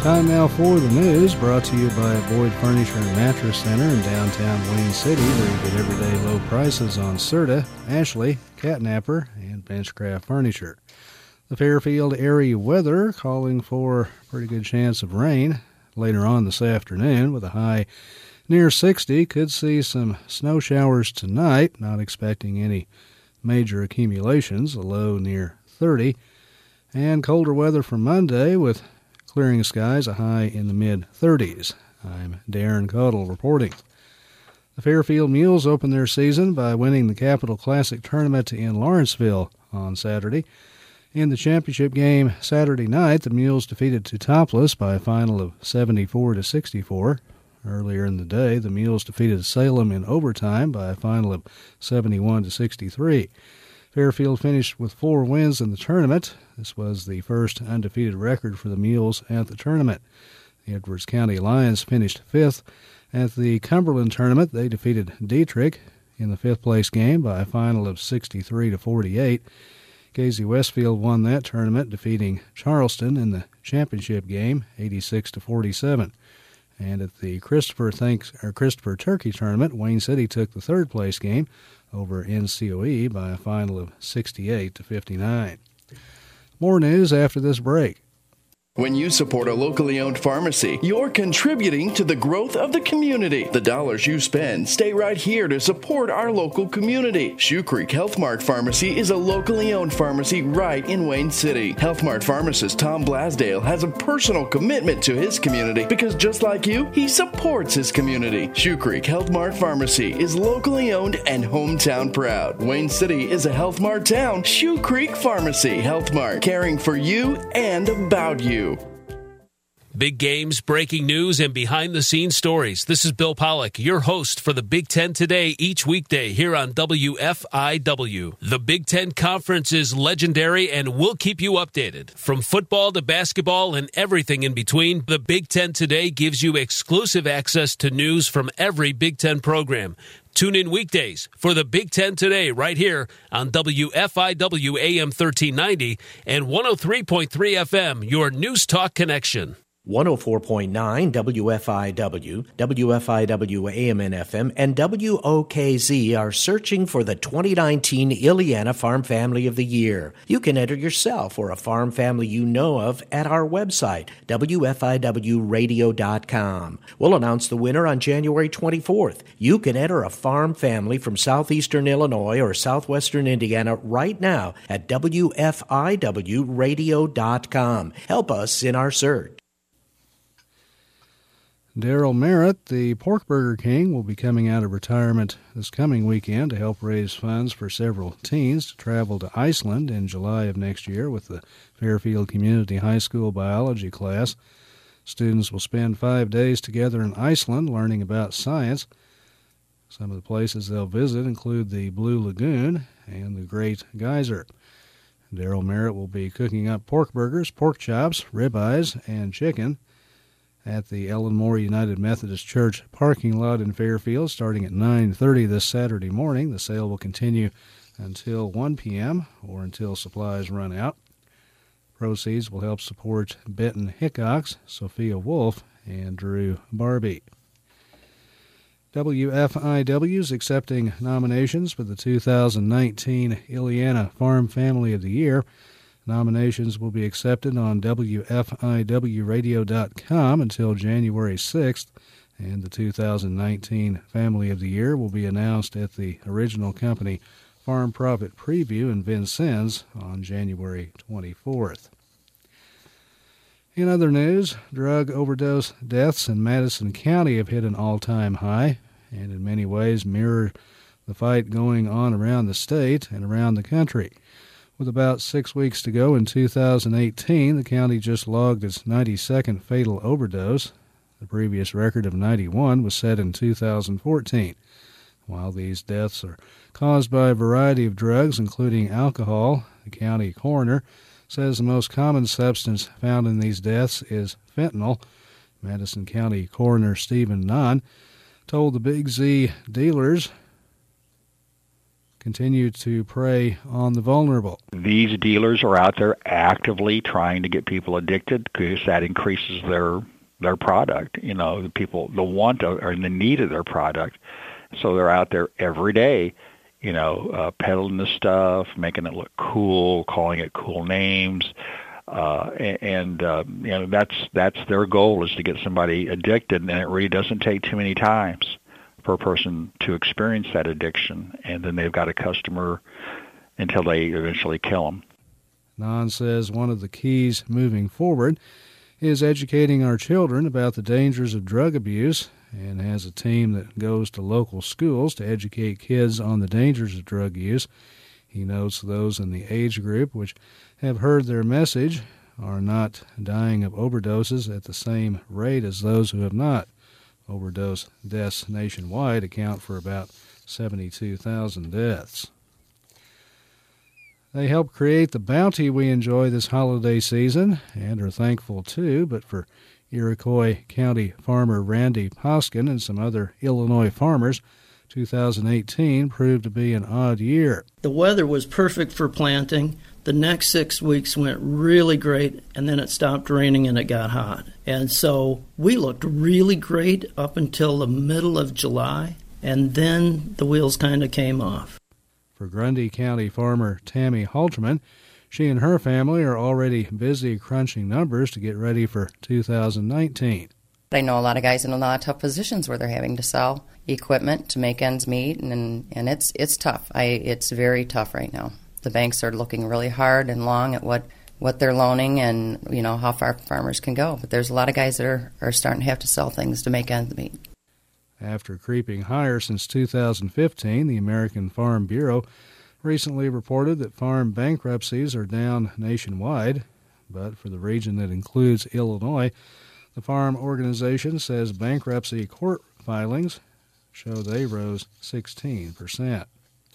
Time now for the news, brought to you by Boyd Furniture and Mattress Center in downtown Wayne City, where you get everyday low prices on Serta, Ashley, Catnapper, and Benchcraft furniture. The Fairfield area weather calling for a pretty good chance of rain later on this afternoon with a high near 60. Could see some snow showers tonight, not expecting any major accumulations, a low near 30. And colder weather for Monday with clearing skies, a high in the mid-30s. I'm Darren Caudill reporting. The Fairfield Mules opened their season by winning the Capital Classic Tournament in Lawrenceville on Saturday. In the championship game Saturday night, the Mules defeated Teutopolis by a final of 74-64. Earlier in the day, the Mules defeated Salem in overtime by a final of 71-63. Fairfield finished with 4 wins in the tournament. This was the first undefeated record for the Mules at the tournament. The Edwards County Lions finished 5th. At the Cumberland tournament, they defeated Dietrich in the 5th place game by a final of 63-48. Casey Westfield won that tournament, defeating Charleston in the championship game 86-47. And at the Christopher Turkey tournament, Wayne City took the 3rd place game over NCOE by a final of 68-59. More news after this break. When you support a locally owned pharmacy, you're contributing to the growth of the community. The dollars you spend stay right here to support our local community. Shoe Creek Health Mart Pharmacy is a locally owned pharmacy right in Wayne City. Health Mart pharmacist Tom Blasdale has a personal commitment to his community because just like you, he supports his community. Shoe Creek Health Mart Pharmacy is locally owned and hometown proud. Wayne City is a Health Mart town. Shoe Creek Pharmacy Health Mart, caring for you and about you. Big games, breaking news, and behind-the-scenes stories. This is Bill Pollock, your host for the Big Ten Today each weekday here on WFIW. The Big Ten Conference is legendary and we'll keep you updated. From football to basketball and everything in between, the Big Ten Today gives you exclusive access to news from every Big Ten program. Tune in weekdays for the Big Ten Today right here on WFIW AM 1390 and 103.3 FM, your News Talk connection. 104.9 WFIW, WFIW AM and FM, and WOKZ are searching for the 2019 Illiana Farm Family of the Year. You can enter yourself or a farm family you know of at our website, WFIWradio.com. We'll announce the winner on January 24th. You can enter a farm family from southeastern Illinois or southwestern Indiana right now at WFIWradio.com. Help us in our search. Daryl Merritt, the Pork Burger King, will be coming out of retirement this coming weekend to help raise funds for several teens to travel to Iceland in July of next year with the Fairfield Community High School biology class. Students will spend 5 days together in Iceland learning about science. Some of the places they'll visit include the Blue Lagoon and the Great Geyser. Daryl Merritt will be cooking up pork burgers, pork chops, ribeyes, and chicken at the Ellen Moore United Methodist Church parking lot in Fairfield starting at 9:30 this Saturday morning. The sale will continue until 1 p.m. or until supplies run out. Proceeds will help support Benton Hickox, Sophia Wolf, and Drew Barbie. WFIW is accepting nominations for the 2019 Illiana Farm Family of the Year. Nominations will be accepted on WFIWradio.com until January 6th, and the 2019 Family of the Year will be announced at the Original Company Farm Profit Preview in Vincennes on January 24th. In other news, drug overdose deaths in Madison County have hit an all-time high and in many ways mirror the fight going on around the state and around the country. With about 6 weeks to go in 2018, the county just logged its 92nd fatal overdose. The previous record of 91 was set in 2014. While these deaths are caused by a variety of drugs, including alcohol, the county coroner says the most common substance found in these deaths is fentanyl. Madison County Coroner Stephen Nunn told the Big Z dealers continue to prey on the vulnerable. These dealers are out there actively trying to get people addicted because that increases their product. You know, the people, the want or the need of their product. So they're out there every day, you know, peddling the stuff, making it look cool, calling it cool names. You know, that's their goal, is to get somebody addicted, and it really doesn't take too many times for a person to experience that addiction, and then they've got a customer until they eventually kill them. Nan says one of the keys moving forward is educating our children about the dangers of drug abuse, and has a team that goes to local schools to educate kids on the dangers of drug use. He notes those in the age group which have heard their message are not dying of overdoses at the same rate as those who have not. Overdose deaths nationwide account for about 72,000 deaths. They help create the bounty we enjoy this holiday season and are thankful too, but for Iroquois County farmer Randy Poskin and some other Illinois farmers, 2018 proved to be an odd year. The weather was perfect for planting. The next 6 weeks went really great, and then it stopped raining and it got hot. And so we looked really great up until the middle of July, and then the wheels kind of came off. For Grundy County farmer Tammy Halterman, she and her family are already busy crunching numbers to get ready for 2019. I know a lot of guys in a lot of tough positions where they're having to sell equipment to make ends meet, and it's tough. It's very tough right now. The banks are looking really hard and long at what they're loaning and, you know, how far farmers can go. But there's a lot of guys that are starting to have to sell things to make ends meet. After creeping higher since 2015, the American Farm Bureau recently reported that farm bankruptcies are down nationwide. But for the region that includes Illinois, the farm organization says bankruptcy court filings show they rose 16%.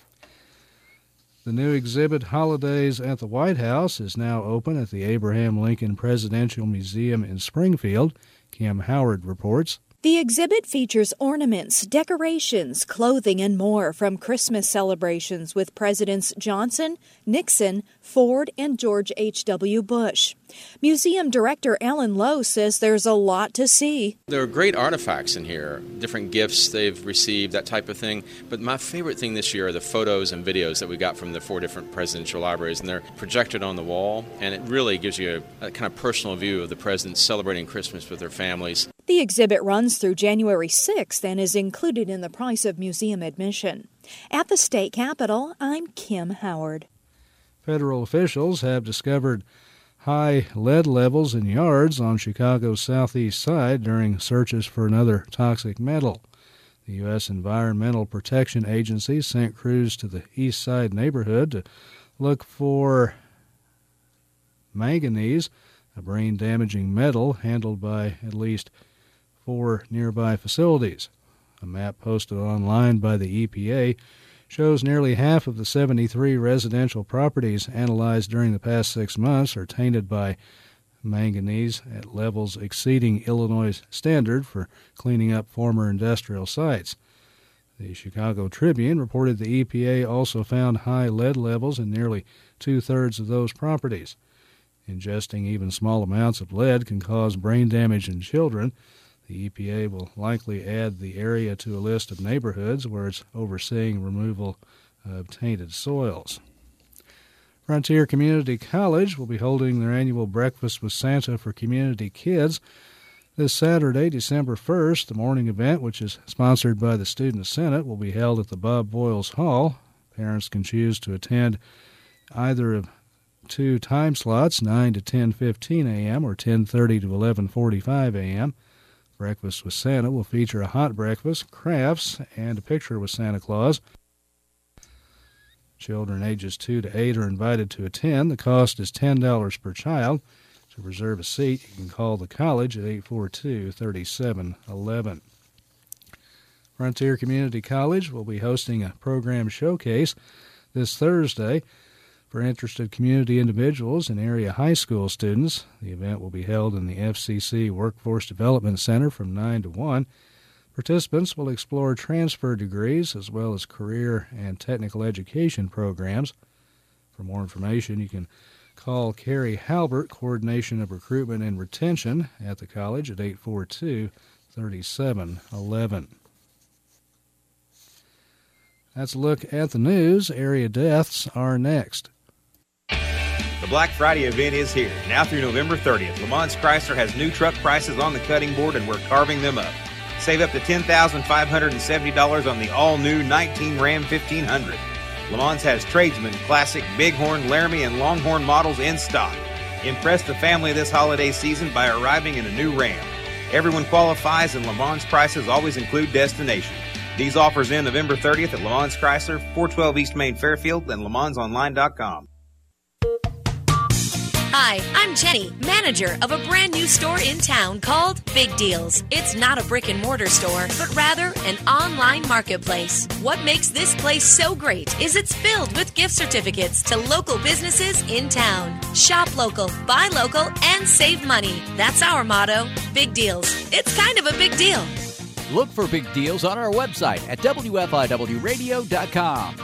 The new exhibit, Holidays at the White House, is now open at the Abraham Lincoln Presidential Museum in Springfield. Kim Howard reports. The exhibit features ornaments, decorations, clothing, and more from Christmas celebrations with Presidents Johnson, Nixon, Ford, and George H.W. Bush. Museum Director Alan Lowe says there's a lot to see. There are great artifacts in here, different gifts they've received, that type of thing. But my favorite thing this year are the photos and videos that we got from the 4 different presidential libraries, and they're projected on the wall, and it really gives you a kind of personal view of the presidents celebrating Christmas with their families. The exhibit runs through January 6th and is included in the price of museum admission. At the state capitol, I'm Kim Howard. Federal officials have discovered high lead levels in yards on Chicago's southeast side during searches for another toxic metal. The U.S. Environmental Protection Agency sent crews to the east side neighborhood to look for manganese, a brain-damaging metal handled by at least 4 nearby facilities. A map posted online by the EPA shows nearly half of the 73 residential properties analyzed during the past 6 months are tainted by manganese at levels exceeding Illinois' standard for cleaning up former industrial sites. The Chicago Tribune reported the EPA also found high lead levels in nearly 2/3 of those properties. Ingesting even small amounts of lead can cause brain damage in children. The EPA will likely add the area to a list of neighborhoods where it's overseeing removal of tainted soils. Frontier Community College will be holding their annual Breakfast with Santa for community kids this Saturday, December 1st. The morning event, which is sponsored by the Student Senate, will be held at the Bob Boyles Hall. Parents can choose to attend either of 2 time slots, 9 to 10:15 a.m. or 10:30 to 11:45 a.m. Breakfast with Santa will feature a hot breakfast, crafts, and a picture with Santa Claus. Children ages 2 to 8 are invited to attend. The cost is $10 per child. To reserve a seat, you can call the college at 842-3711. Frontier Community College will be hosting a program showcase this Thursday for interested community individuals and area high school students. The event will be held in the FCC Workforce Development Center from 9 to 1. Participants will explore transfer degrees as well as career and technical education programs. For more information, you can call Carrie Halbert, Coordination of Recruitment and Retention at the college at 842-3711. That's a look at the news. Area deaths are next. The Black Friday event is here. Now through November 30th, Lamons Chrysler has new truck prices on the cutting board, and we're carving them up. Save up to $10,570 on the all-new 19 Ram 1500. Lamons has Tradesman, Classic, Bighorn, Laramie, and Longhorn models in stock. Impress the family this holiday season by arriving in a new Ram. Everyone qualifies, and Lamons prices always include destination. These offers end November 30th at Lamons Chrysler, 412 East Main Fairfield, and LaMonsOnline.com. Hi, I'm Jenny, manager of a brand new store in town called Big Deals. It's not a brick and mortar store, but rather an online marketplace. What makes this place so great is it's filled with gift certificates to local businesses in town. Shop local, buy local, and save money. That's our motto, Big Deals. It's kind of a big deal. Look for Big Deals on our website at WFIWradio.com.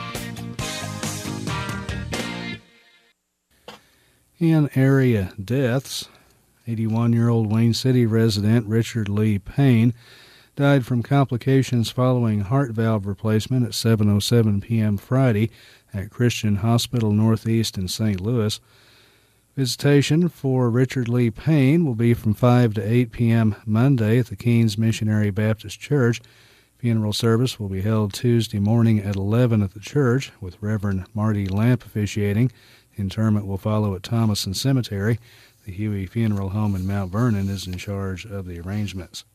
In area deaths, 81-year-old Wayne City resident Richard Lee Payne died from complications following heart valve replacement at 7:07 p.m. Friday at Christian Hospital Northeast in St. Louis. Visitation for Richard Lee Payne will be from 5 to 8 p.m. Monday at the Keynes Missionary Baptist Church. Funeral service will be held Tuesday morning at 11 at the church with Reverend Marty Lamp officiating. Interment will follow at Thomason Cemetery. The Huey Funeral Home in Mount Vernon is in charge of the arrangements.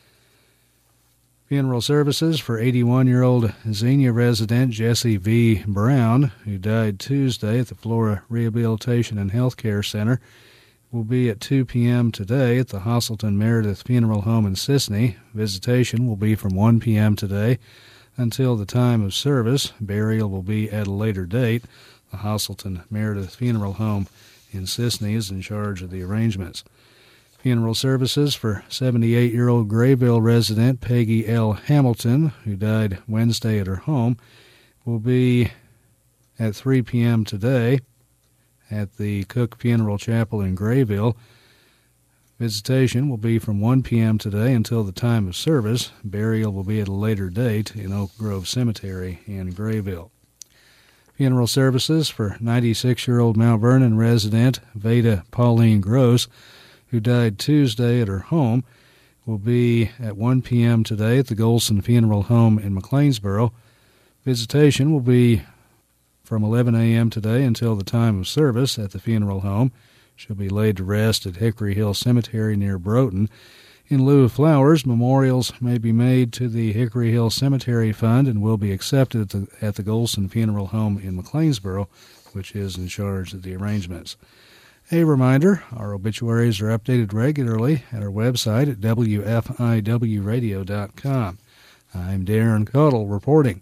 Funeral services for 81-year-old Xenia resident Jesse V. Brown, who died Tuesday at the Flora Rehabilitation and Healthcare Center, will be at 2 p.m. today at the Hosselton Meredith Funeral Home in Sisney. Visitation will be from 1 p.m. today until the time of service. Burial will be at a later date. The Hosselton Meredith Funeral Home in Sisney is in charge of the arrangements. Funeral services for 78-year-old Grayville resident Peggy L. Hamilton, who died Wednesday at her home, will be at 3 p.m. today at the Cook Funeral Chapel in Grayville. Visitation will be from 1 p.m. today until the time of service. Burial will be at a later date in Oak Grove Cemetery in Grayville. Funeral services for 96-year-old Mount Vernon resident Veda Pauline Gross, who died Tuesday at her home, will be at 1 p.m. today at the Golson Funeral Home in McLeansboro. Visitation will be from 11 a.m. today until the time of service at the funeral home. She'll be laid to rest at Hickory Hill Cemetery near Broughton. In lieu of flowers, memorials may be made to the Hickory Hill Cemetery Fund and will be accepted at the Golson Funeral Home in McLeansboro, which is in charge of the arrangements. A reminder, our obituaries are updated regularly at our website at WFIWradio.com. I'm Darren Cottle reporting.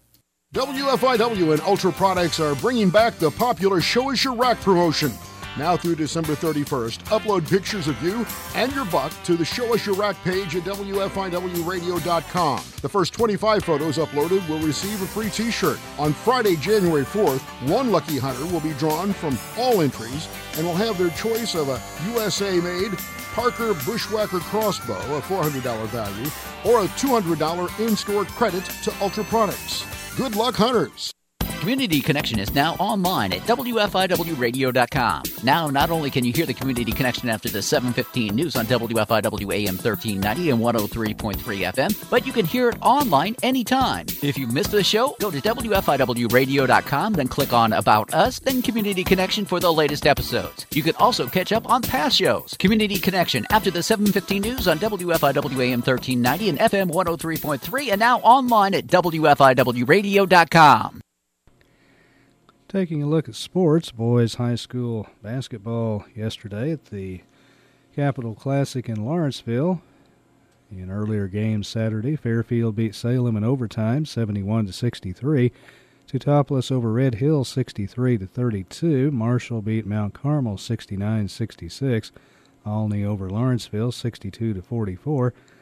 WFIW and Ultra Products are bringing back the popular Show Us Your Rack promotion. Now through December 31st, upload pictures of you and your buck to the Show Us Your Rack page at WFIWradio.com. The first 25 photos uploaded will receive a free t-shirt. On Friday, January 4th, one lucky hunter will be drawn from all entries and will have their choice of a USA-made Parker Bushwhacker crossbow, a $400 value, or a $200 in-store credit to Ultra Products. Good luck, hunters! Community Connection is now online at WFIWradio.com. Now, not only can you hear the Community Connection after the 7:15 news on WFIW AM 1390 and 103.3 FM, but you can hear it online anytime. If you missed the show, go to WFIWradio.com, then click on About Us, then Community Connection for the latest episodes. You can also catch up on past shows. Community Connection after the 7:15 news on WFIW AM 1390 and FM 103.3, and now online at WFIWradio.com. Taking a look at sports, boys high school basketball yesterday at the Capital Classic in Lawrenceville. In earlier games Saturday, Fairfield beat Salem in overtime, 71-63. Teutopolis over Red Hill, 63-32. Marshall beat Mount Carmel, 69-66. Olney over Lawrenceville, 62-44.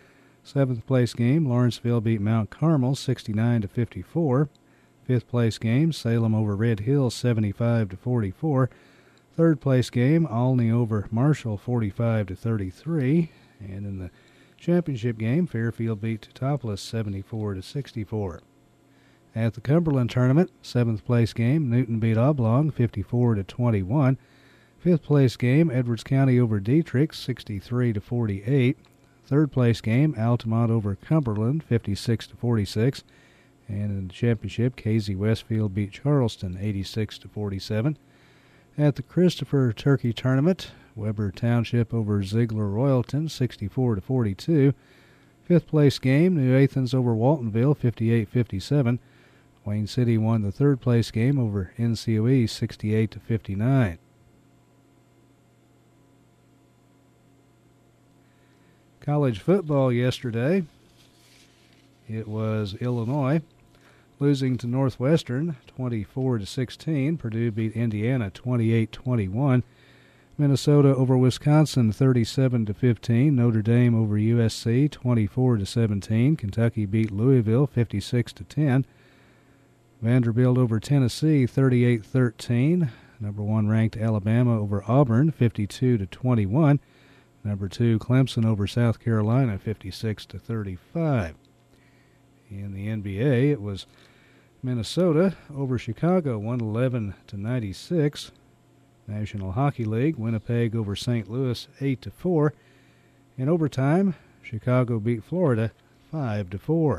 Seventh place game, Lawrenceville beat Mount Carmel 69-54. Fifth place game, Salem over Red Hill 75-44. Third place game, Olney over Marshall 45-33. And in the championship game, Fairfield beat Teutopolis 74-64. At the Cumberland tournament, seventh place game, Newton beat Oblong 54-21. Fifth place game, Edwards County over Dietrich 63-48. Third place game, Altamont over Cumberland 56-46. And in the championship, Casey Westfield beat Charleston 86-47. At the Christopher Turkey tournament, Weber Township over Ziegler Royalton 64-42. Fifth place game, New Athens over Waltonville 58-57. Wayne City won the third place game over NCOE 68-59. College football yesterday, it was Illinois losing to Northwestern 24-16. Purdue beat Indiana 28-21. Minnesota over Wisconsin 37-15. Notre Dame over USC 24-17. Kentucky beat Louisville 56-10. Vanderbilt over Tennessee 38-13. Number 1 ranked Alabama over Auburn 52-21. Number 2 Clemson over South Carolina 56-35. In the NBA, it was Minnesota over Chicago 111-96. National Hockey League, Winnipeg over St. Louis 8-4. In overtime, Chicago beat Florida 5-4.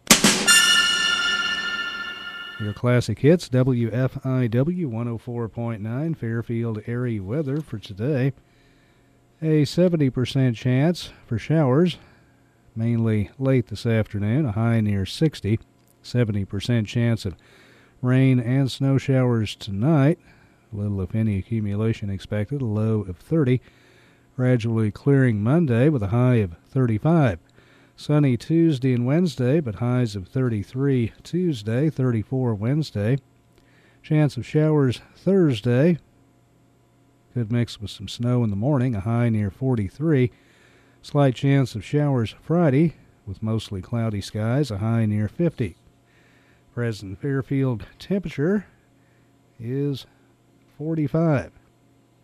Your classic hits, WFIW 104.9, Fairfield area weather for today. A 70% chance for showers, mainly late this afternoon, a high near 60. 70% chance of rain and snow showers tonight. Little if any accumulation expected, a low of 30. Gradually clearing Monday with a high of 35. Sunny Tuesday and Wednesday, but highs of 33 Tuesday, 34 Wednesday. Chance of showers Thursday. Could mix with some snow in the morning, a high near 43. Slight chance of showers Friday, with mostly cloudy skies, a high near 50. Present Fairfield temperature is 45.